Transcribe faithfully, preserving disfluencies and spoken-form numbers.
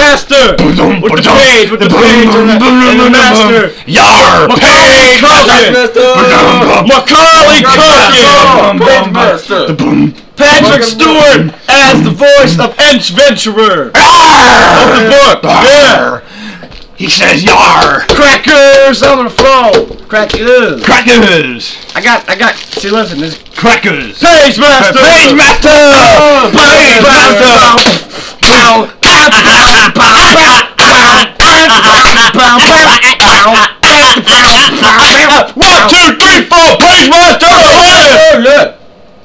Master! With the page, with the page and the, and the Master! Yar! Macaulay Culkin! Macaulay Culkin! Page Master! Patrick Stewart as the voice of Hench Venturer! Of the book! Yeah! He says yar! Crackers on the floor! Crackers! Crackers! I got, I got, see listen, this Crackers! Page Master! Page Master! Page Master! One, two, three, four! Page Master!